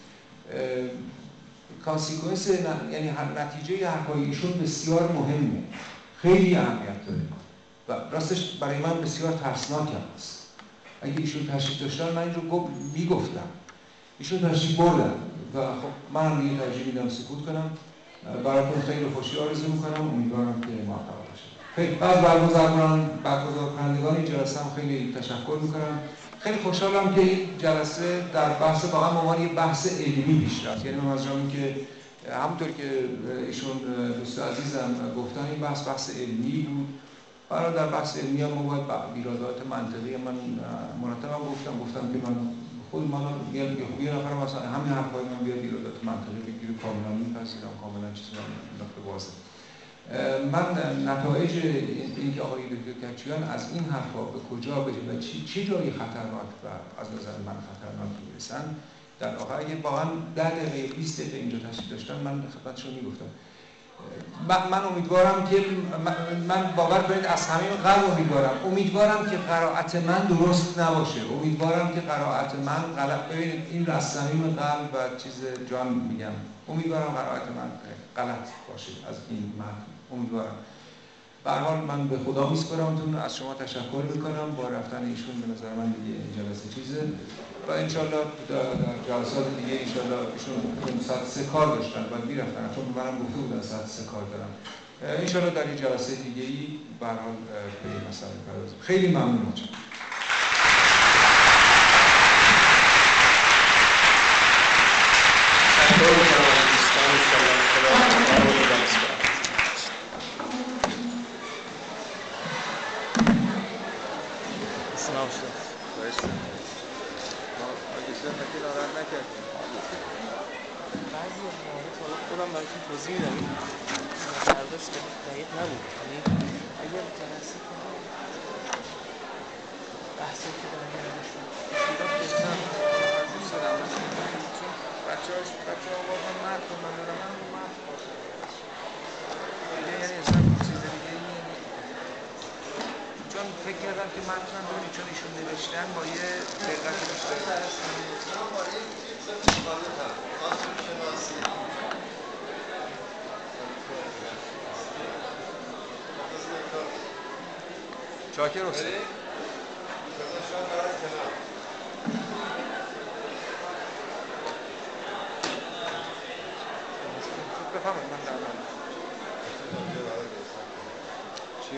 کانسیکوئنس یعنی نتیجه حرفای ایشون بسیار مهمه، خیلی اهمیت داره و راستش برای من بسیار ترسناک است. اگه ایشون تشریف داشتن من این رو میگفتم، ایشون تشریف بردن و خب من هم دیگه ترجیح میدم سکوت کنم براتون خیلی خوشی آرزو میکنم. امیدوارم که موفق باشید. خیلی برگزار کنندگان این جلسه هم خیلی تشکر میکنم. خیلی خوشحالم که این جلسه در بحث واقعا به عنوان یک بحث علمی پیش رفت. یعنی من از جایی که همونطور که ایشون دوست عزیزم گفتن این بحث علمی بود. برای در بحث علمی هم ما باید ایرادات منطقی من مرتبا گفتم که من خود من یه نفر مثلا همین حرفای من بیاد ایرادات منطقی بگیره کاملا میپذیرم، کاملا چیزی نقطه بازه. من نتایج اینکه آقای دکتر کچیان از این حرفا به کجا بریم و چه جایی خطرناک و از نظر من خطرناک میرسن در آخر اگه واقعا 10 دقیقه 20 دقیقه اینجا تشریف داشتن من خدمتشون میگفتم. من امیدوارم که من باور کنید از همه قلب امیدوارم که قرائت من درست نباشه، امیدوارم که قرائت من غلط. ببینید این از صمیم قلب و چیز جان میگم، امیدوارم قرائت من غلط باشه از این متن. امیدوارم. به هر حال من به خدا میسپارمتون، از شما تشکر میکنم. با رفتن ایشون به نظر من دیگه این جلسه چیزه و انشالله در جلسات دیگه انشالله ایشون ساعت 3 کار داشتن باید میرفتن، چون منم گفته بودن ساعت 3 کار دارم. انشالله در این جلسه دیگه ای به هر حال به این مسئله بپردازیم. خیلی ممنون. توضیح میدم برداشت دقیق نبود. یعنی اگر جلسه کنم بحثی که دارم میرسیم بهتر دوست دارم چون بچه ها باز هم مرد کن من دارم من مرد باشم یعنی اصلا چیز دیگه چون فکر کردم که متن داری چون ایشون نوشتن با یه دقت بیشتر با یه شاکر استاد. بفهمید من در من چیه؟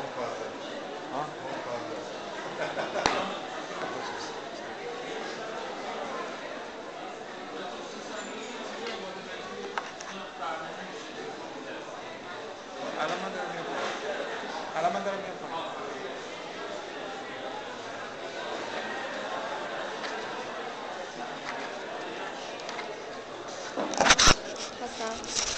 الان من دارم میام هستم.